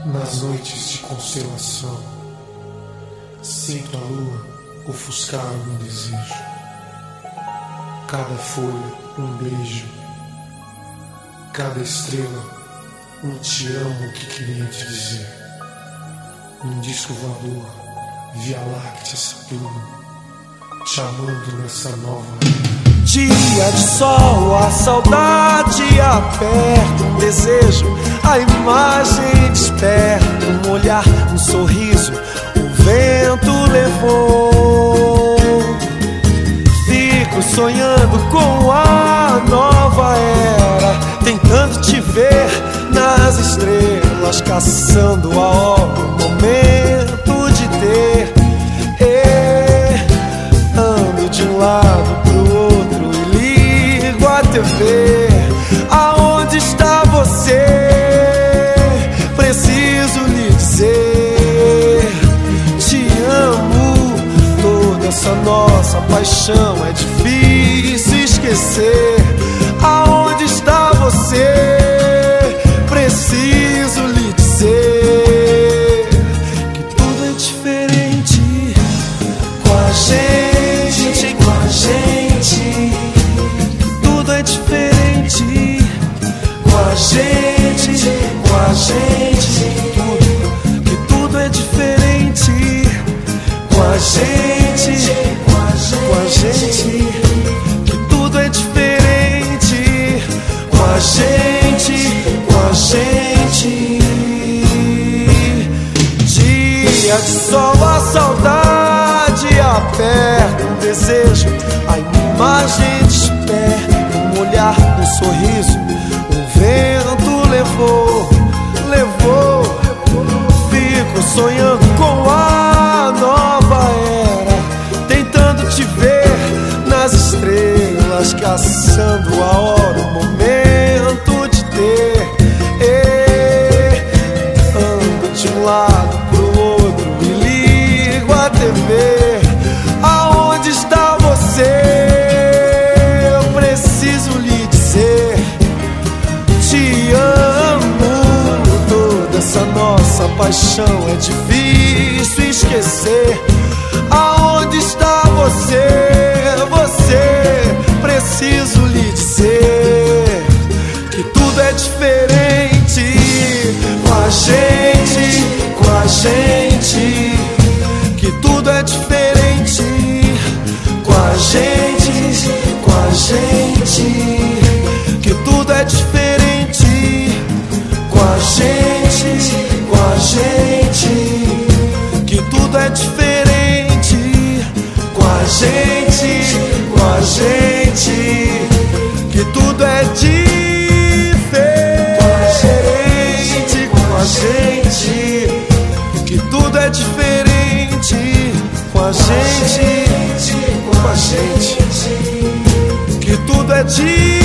Nas noites de constelação, sinto a lua ofuscar o meu desejo. Cada folha, um beijo. Cada estrela, um te amo que queria te dizer. Um disco voador, Via Láctea Saturno, te amando nessa nova. Dia de sol, a saudade aperta, um desejo, a imagem desperta, um olhar, um sorriso, o vento levou. Fico sonhando com a nova era, tentando te ver nas estrelas, caçando a hora, o momento de ter. Ando de um lado pro outro e ligo a TV. Aonde está você? Preciso lhe dizer, te amo. Toda essa nossa paixão é difícil esquecer. Aonde está você? Preciso lhe dizer que tudo é diferente com a gente, com a gente. Tudo é diferente com a gente, com a gente. Que tudo é diferente com a gente, com a gente. Que tudo é diferente com a gente, com a gente. Dia de sol, a saudade aperta, um desejo, a imagem desperta, um olhar, um sorriso, o vento levou, levou. Fico sonhando com a nova era, tentando te ver nas estrelas, caçando a hora, o momento de ter. Ando de um lado pro outro e ligo a TV. Aonde está você? Eu preciso lhe dizer, te amo. Toda essa nossa paixão é difícil esquecer. Aonde está você? Você, preciso lhe dizer que tudo é diferente com a gente, com a gente. Que tudo é diferente com a gente, com a gente. Que tudo é diferente com a gente, com a gente. Que tudo é diferente com a gente, com a gente. Que tudo é diferente com a gente. Que tudo é diferente com a gente, com a gente. Que tudo é diferente.